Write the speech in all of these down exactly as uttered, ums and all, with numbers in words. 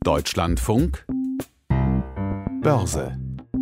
Deutschlandfunk Börse.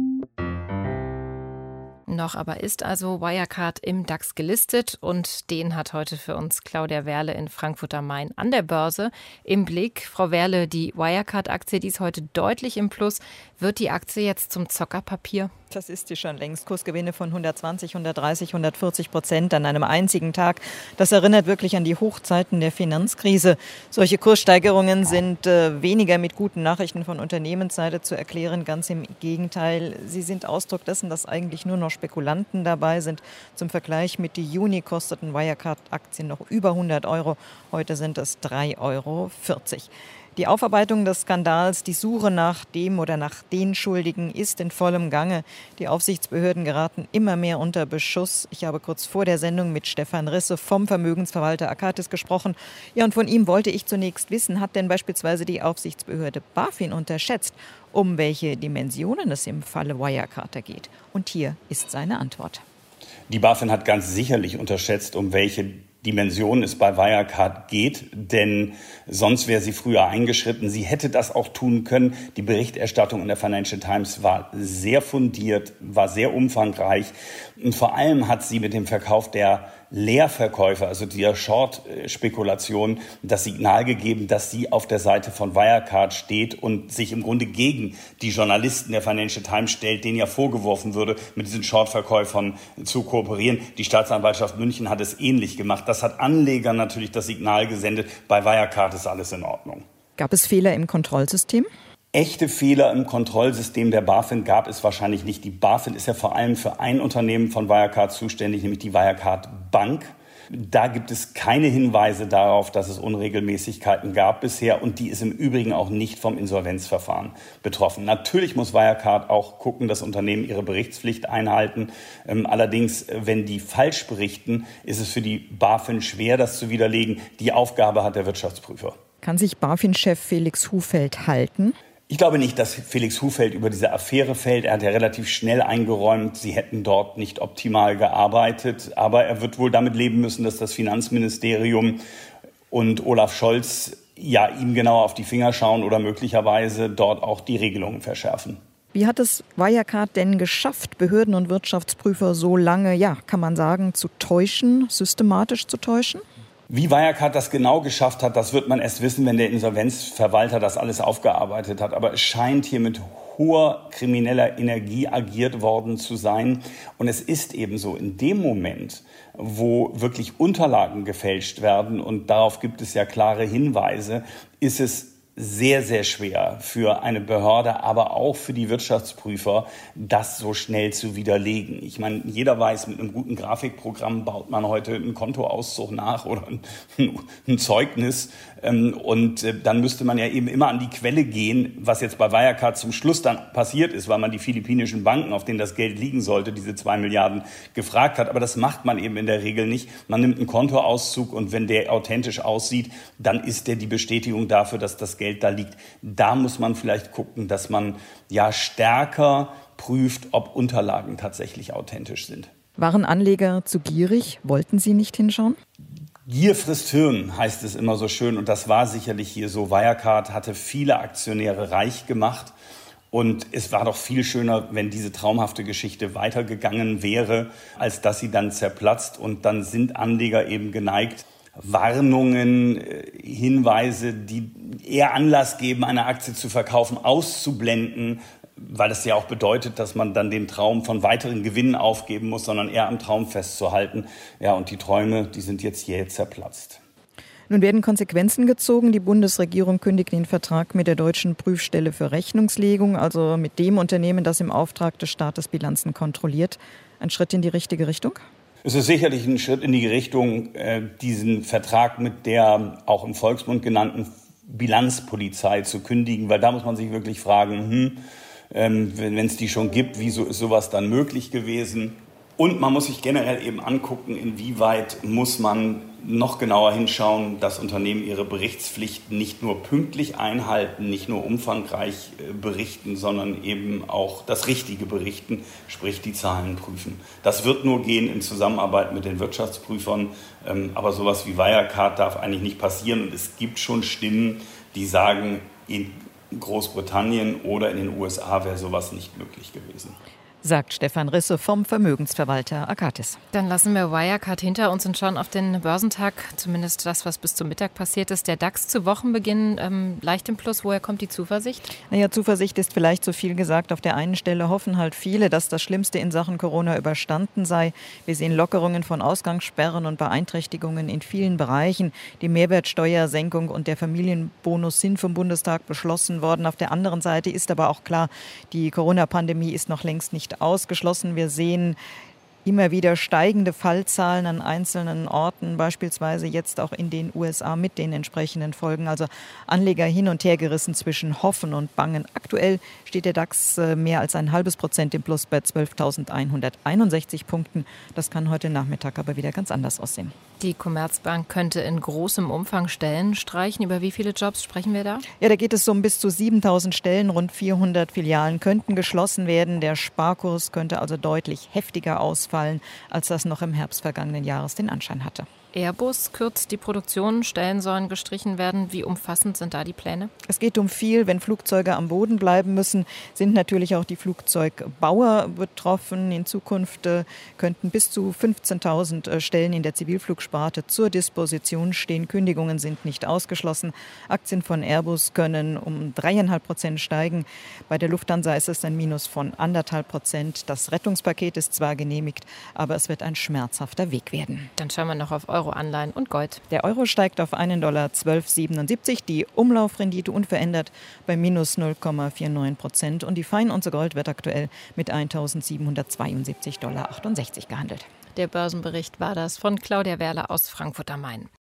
Noch aber ist also Wirecard im DAX gelistet und den hat heute für uns Claudia Werle in Frankfurt am Main an der Börse im Blick. Frau Werle, die Wirecard-Aktie, die ist heute deutlich im Plus. Wird die Aktie jetzt zum Zockerpapier? Das ist sie schon längst. Kursgewinne von hundertzwanzig, hundertdreißig, hundertvierzig Prozent an einem einzigen Tag. Das erinnert wirklich an die Hochzeiten der Finanzkrise. Solche Kurssteigerungen sind äh, weniger mit guten Nachrichten von Unternehmensseite zu erklären. Ganz im Gegenteil. Sie sind Ausdruck dessen, dass eigentlich nur noch Spekulanten dabei sind. Zum Vergleich mit die Juni kosteten Wirecard-Aktien noch über hundert Euro. Heute sind es drei Euro vierzig. Die Aufarbeitung des Skandals, die Suche nach dem oder nach den Schuldigen ist in vollem Gange. Die Aufsichtsbehörden geraten immer mehr unter Beschuss. Ich habe kurz vor der Sendung mit Stefan Risse vom Vermögensverwalter Akatis gesprochen. Ja, und von ihm wollte ich zunächst wissen, hat denn beispielsweise die Aufsichtsbehörde BaFin unterschätzt, um welche Dimensionen es im Falle Wirecard geht? Und hier ist seine Antwort. Die BaFin hat ganz sicherlich unterschätzt, um welche Dimension es bei Wirecard geht, denn sonst wäre sie früher eingeschritten. Sie hätte das auch tun können. Die Berichterstattung in der Financial Times war sehr fundiert, war sehr umfangreich und vor allem hat sie mit dem Verkauf der Leerverkäufe, also der Short-Spekulation, das Signal gegeben, dass sie auf der Seite von Wirecard steht und sich im Grunde gegen die Journalisten der Financial Times stellt, denen ja vorgeworfen würde, mit diesen Short-Verkäufern zu kooperieren. Die Staatsanwaltschaft München hat es ähnlich gemacht. Das hat Anlegern natürlich das Signal gesendet, bei Wirecard ist alles in Ordnung. Gab es Fehler im Kontrollsystem? Echte Fehler im Kontrollsystem der BaFin gab es wahrscheinlich nicht. Die BaFin ist ja vor allem für ein Unternehmen von Wirecard zuständig, nämlich die Wirecard Bank. Da gibt es keine Hinweise darauf, dass es Unregelmäßigkeiten gab bisher und die ist im Übrigen auch nicht vom Insolvenzverfahren betroffen. Natürlich muss Wirecard auch gucken, dass Unternehmen ihre Berichtspflicht einhalten. Ähm, allerdings, wenn die falsch berichten, ist es für die BaFin schwer, das zu widerlegen. Die Aufgabe hat der Wirtschaftsprüfer. Kann sich BaFin-Chef Felix Hufeld halten? Ich glaube nicht, dass Felix Hufeld über diese Affäre fällt. Er hat ja relativ schnell eingeräumt, sie hätten dort nicht optimal gearbeitet. Aber er wird wohl damit leben müssen, dass das Finanzministerium und Olaf Scholz ja ihm genauer auf die Finger schauen oder möglicherweise dort auch die Regelungen verschärfen. Wie hat es Wirecard denn geschafft, Behörden und Wirtschaftsprüfer so lange, ja, kann man sagen, zu täuschen, systematisch zu täuschen? Wie Wirecard das genau geschafft hat, das wird man erst wissen, wenn der Insolvenzverwalter das alles aufgearbeitet hat. Aber es scheint hier mit hoher krimineller Energie agiert worden zu sein. Und es ist eben so, in dem Moment, wo wirklich Unterlagen gefälscht werden, und darauf gibt es ja klare Hinweise, ist es sehr, sehr schwer für eine Behörde, aber auch für die Wirtschaftsprüfer, das so schnell zu widerlegen. Ich meine, jeder weiß, mit einem guten Grafikprogramm baut man heute einen Kontoauszug nach oder ein, ein Zeugnis. Und dann müsste man ja eben immer an die Quelle gehen, was jetzt bei Wirecard zum Schluss dann passiert ist, weil man die philippinischen Banken, auf denen das Geld liegen sollte, diese zwei Milliarden gefragt hat. Aber das macht man eben in der Regel nicht. Man nimmt einen Kontoauszug und wenn der authentisch aussieht, dann ist der die Bestätigung dafür, dass das Geld da liegt. Da muss man vielleicht gucken, dass man ja stärker prüft, ob Unterlagen tatsächlich authentisch sind. Waren Anleger zu gierig? Wollten sie nicht hinschauen? Gier frisst Hirn, heißt es immer so schön. Und das war sicherlich hier so. Wirecard hatte viele Aktionäre reich gemacht. Und es war doch viel schöner, wenn diese traumhafte Geschichte weitergegangen wäre, als dass sie dann zerplatzt. Und dann sind Anleger eben geneigt, Warnungen, Hinweise, die eher Anlass geben, eine Aktie zu verkaufen, auszublenden, weil das ja auch bedeutet, dass man dann den Traum von weiteren Gewinnen aufgeben muss, sondern eher am Traum festzuhalten. Ja, und die Träume, die sind jetzt jäh zerplatzt. Nun werden Konsequenzen gezogen. Die Bundesregierung kündigt den Vertrag mit der Deutschen Prüfstelle für Rechnungslegung, also mit dem Unternehmen, das im Auftrag des Staates Bilanzen kontrolliert. Ein Schritt in die richtige Richtung? Es ist sicherlich ein Schritt in die Richtung, diesen Vertrag mit der auch im Volksmund genannten Bilanzpolizei zu kündigen, weil da muss man sich wirklich fragen, hm, wenn es die schon gibt, wieso ist sowas dann möglich gewesen? Und man muss sich generell eben angucken, inwieweit muss man noch genauer hinschauen, dass Unternehmen ihre Berichtspflichten nicht nur pünktlich einhalten, nicht nur umfangreich berichten, sondern eben auch das Richtige berichten, sprich die Zahlen prüfen. Das wird nur gehen in Zusammenarbeit mit den Wirtschaftsprüfern, aber sowas wie Wirecard darf eigentlich nicht passieren. Und es gibt schon Stimmen, die sagen, Großbritannien oder in den U S A wäre sowas nicht möglich gewesen. Sagt Stefan Risse vom Vermögensverwalter Akatis. Dann lassen wir Wirecard hinter uns und schauen auf den Börsentag, zumindest das, was bis zum Mittag passiert ist. Der DAX zu Wochenbeginn ähm, leicht im Plus. Woher kommt die Zuversicht? Naja, Zuversicht ist vielleicht zu viel gesagt. Auf der einen Stelle hoffen halt viele, dass das Schlimmste in Sachen Corona überstanden sei. Wir sehen Lockerungen von Ausgangssperren und Beeinträchtigungen in vielen Bereichen. Die Mehrwertsteuersenkung und der Familienbonus sind vom Bundestag beschlossen worden. Auf der anderen Seite ist aber auch klar, die Corona-Pandemie ist noch längst nicht ausgeschlossen. Wir sehen immer wieder steigende Fallzahlen an einzelnen Orten, beispielsweise jetzt auch in den U S A mit den entsprechenden Folgen. Also Anleger hin und her gerissen zwischen Hoffen und Bangen. Aktuell steht der DAX mehr als ein halbes Prozent im Plus bei zwölftausendeinhunderteinundsechzig Punkten. Das kann heute Nachmittag aber wieder ganz anders aussehen. Die Commerzbank könnte in großem Umfang Stellen streichen. Über wie viele Jobs sprechen wir da? Ja, da geht es um bis zu siebentausend Stellen. Rund vierhundert Filialen könnten geschlossen werden. Der Sparkurs könnte also deutlich heftiger ausfallen, als das noch im Herbst vergangenen Jahres den Anschein hatte. Airbus kürzt die Produktion, Stellen sollen gestrichen werden. Wie umfassend sind da die Pläne? Es geht um viel. Wenn Flugzeuge am Boden bleiben müssen, sind natürlich auch die Flugzeugbauer betroffen. In Zukunft äh, könnten bis zu fünfzehntausend äh, Stellen in der Zivilflugsparte zur Disposition stehen. Kündigungen sind nicht ausgeschlossen. Aktien von Airbus können um dreieinhalb Prozent steigen. Bei der Lufthansa ist es ein Minus von anderthalb Prozent. Das Rettungspaket ist zwar genehmigt, aber es wird ein schmerzhafter Weg werden. Dann schauen wir noch auf Euro-Anleihen und Gold. Der Euro steigt auf einen Dollar zwölf Komma siebenundsiebzig, die Umlaufrendite unverändert bei minus null Komma neunundvierzig Prozent und die Feinunze Gold wird aktuell mit eintausendsiebenhundertzweiundsiebzig Komma achtundsechzig Dollar gehandelt. Der Börsenbericht war das von Claudia Werle aus Frankfurt am Main.